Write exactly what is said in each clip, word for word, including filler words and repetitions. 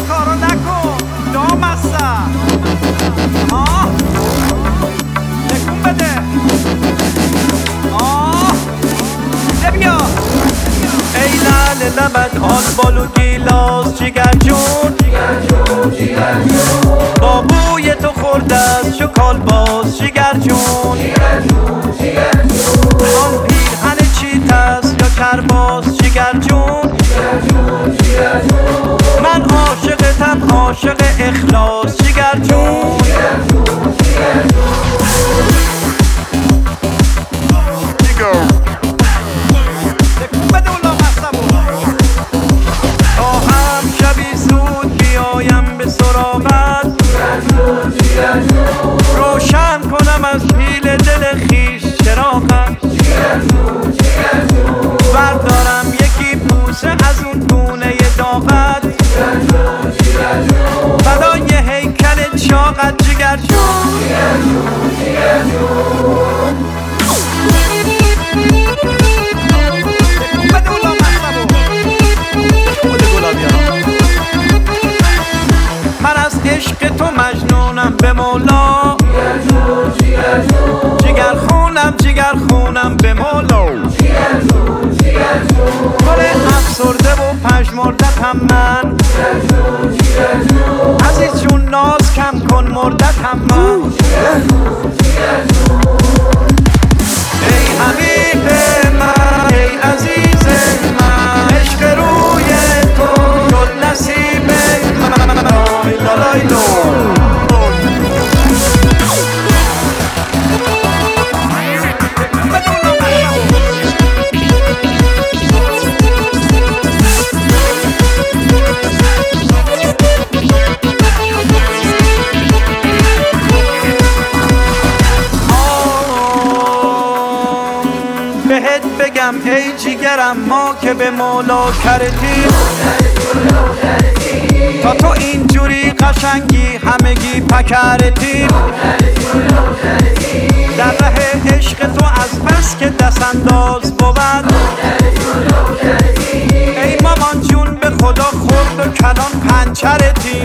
کارو نکن دام هستم آه تکون بده آه بیا ای لعل لبت آسبال و گیلاس جگر جون با بوی تو خورده از شکال باز جگر جون آن پیرهن چیت است یا کرباس جگر جون من عاشقتم عاشق اخلاص جگر جون تا هم شبی زود بیایم به سراغت روشن کنم از پیل دل خیش چراغت بردارم یکی بوسه از اون دونه داغت فدای هیکل چاقت جگر جون من از عشق تو مجنونم به مولا جگر خونم جگر خونم به مولا گل افسرده و پژمردتم من عزیز جون ناز کم کن مردتم من ای حبیب من ای عزیز من عشق روی تو شد نصیب من لای لای لای بهت بگم ای جیگرم ما که به مولا کردیم تا تو اینجوری قشنگی همگی پکردیم در ره عشق تو از بس که دست انداز بود ای مامان جون به خدا خورد و کلان پنچردیم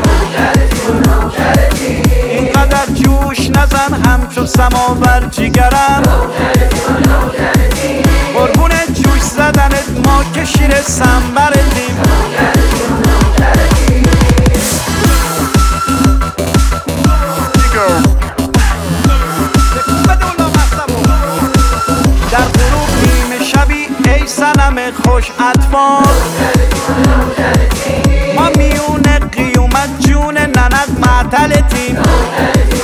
اینقدر جوش نزن همچو سماور جیگرم قربون جوش زدنت ما که شیر سنبردیم در غروب نیمه شبی ای صنم خوش اطفال ما میون قیومت جون ننت معطلتیم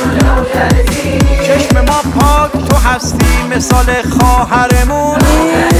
چشم ما پاک تو هستی مثال خواهرمون